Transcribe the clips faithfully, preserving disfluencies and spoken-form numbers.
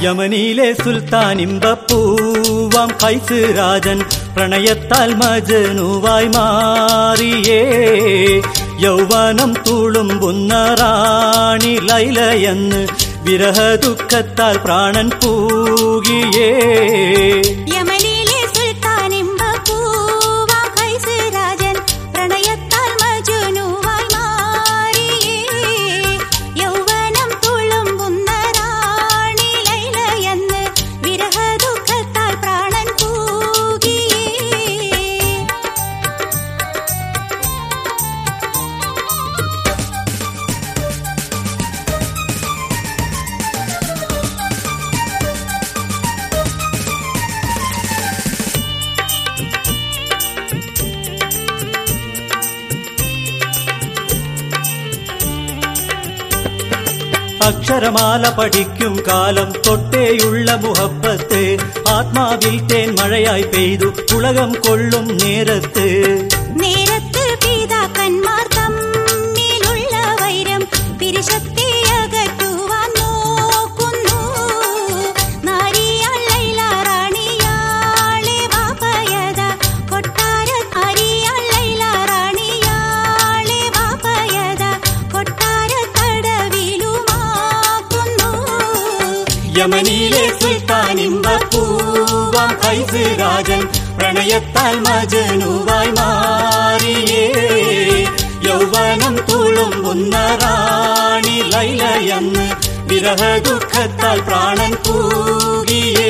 യമനിലെ സുൽത്താൻ ഇമ്പപ്പൂവാം ഖൈസ് രാജൻ പ്രണയത്താൽ മജ്നുവായി മാറിയേ. യൗവനം തുളുമ്പുന്ന റാണി ലൈലയെന്ന് വിരഹ ദുഃഖത്താൽ പ്രാണൻ പൂകിയേ. യമനിലെ സുൽത്താൻ ഇമ്പപ്പൂവാം ഖൈസ് രാജൻ പ്രണയത്താൽ മജ്നുവായി മാറിയേ. യൗവനം തുളുമ്പുന്ന റാണി ലൈലയെന്ന് വിരഹ ദുഃഖത്താൽ പ്രാണൻ പൂകിയേ. അക്ഷരമാല പഠിക്കും കാലം തൊട്ടേയുള്ള മുഹബത്ത് ആത്മാവിൽ തേൻ മഴയായി പെയ്തു ഉലകം കൊള്ളും നേരത്ത്. നേരത്ത് പിതാക്കന്മാർ തമ്മിലുള്ള വൈരം പിരിശത്തെ അകറ്റുവാൻ നോക്കുന്നു. നാരിയാൾ ലൈല റാണിയാളെ വാപ്പയത കൊട്ടാര ആരിയാൾ ലൈല റാണിയാളെ വാപ്പയത കൊട്ടാര തടവിലുമാക്കുന്നു. യമനിലെ സുൽത്താൻ ഇമ്പപ്പൂവാം ഖൈസ് രാജൻ പ്രണയത്താൽ മജ്നുവായി മാറിയേ. യൗവനം തുളുമ്പുന്ന റാണി ലൈലയെന്ന് വിരഹ ദുഃഖത്താൽ പ്രാണൻ പൂകിയേ.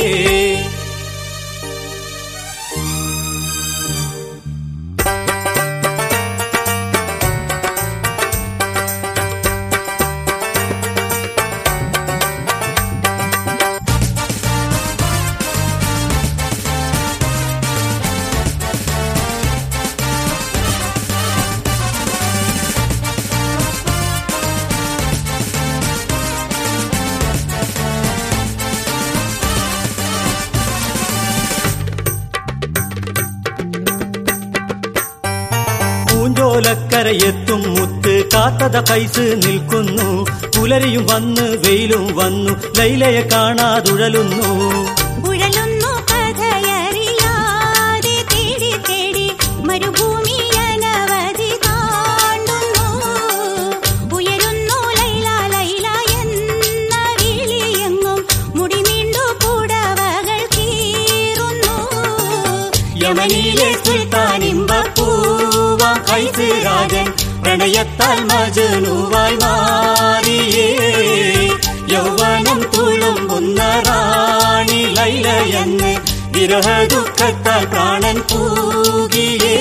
പൂഞ്ചോലക്കരയെത്തും മുത്ത് കാത്തത ഖൈസ് നിൽക്കുന്നു. പുലരിയും വന്ന് വെയിലും വന്നു ലൈലയെ കാണാതുഴലുന്നു. ഉഴലുന്നു കഥയറിയാതെ തേടി തേടി മരുഭൂമി അനവധി താണ്ടുന്നു. ഉയരുന്നു ലൈല ലൈല എന്ന വിളിയെങ്ങും മുടി നീണ്ടു പുടവകൾ കീറുന്നു. യമനിലെ സുൽത്താൻ ഇമ്പപ്പൂവാം ഖൈസ് രാജൻ പ്രണയത്താൽ മജ്നുവായി മാറിയേ. യൗവനം തുളുമ്പുന്ന റാണി ലൈലയെന്ന് വിരഹ ദുഃഖത്താൽ പ്രാണൻ പൂകിയേ.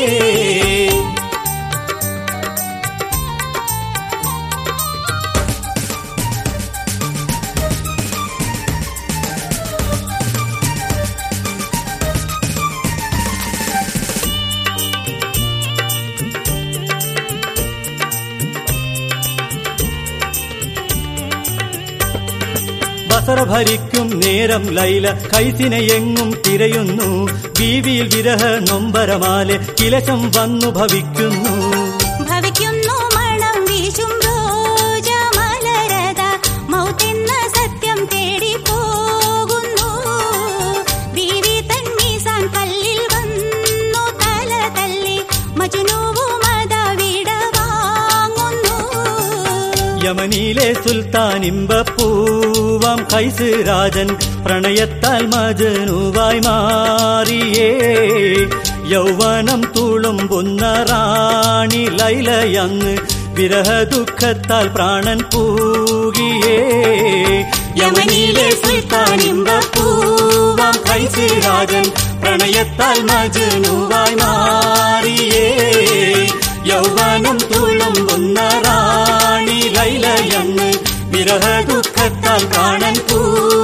ബസറ ഭരിക്കും നേരം ലൈല ഖൈസിനെ എങ്ങും തിരയുന്നു. ബീവിയിൽ വിരഹ നൊമ്പരമാലെ കിലശം വന്നു ഭവിക്കുന്നു. ഭവിക്കുന്നു മണം വീശും റോജമലരത മൗത്തെന്ന സത്യം തേടി പോകുന്നു. ബീവി തൻ മീസാൻ കല്ലിൽ വന്നു തല തല്ലി മജ്നുവും അതാവിട വാങ്ങുന്നു. യമനിലെ സുൽത്താൻ ഇമ്പപ്പൂവാം ഖൈസ് രാജൻ പ്രണയത്താൽ മജ്നുവായി മാറിയേ. യൗവനം തുളുമ്പുന്ന റാണി ലൈലയന്ന് വിരഹ ദുഃഖത്താൽ പ്രാണൻ പൂകിയേ. യമനിലെ സുൽത്താൻ ഇമ്പപ്പൂവാം ഖൈസ് രാജൻ പ്രണയത്താൽ മജ്നുവായി മാറിയേ. യൗവനം തുളുമ്പുന്ന റാണി ലൈലയെന്ന് വിരഹ ദുഃഖത്താൽ പ്രാണൻ പൂ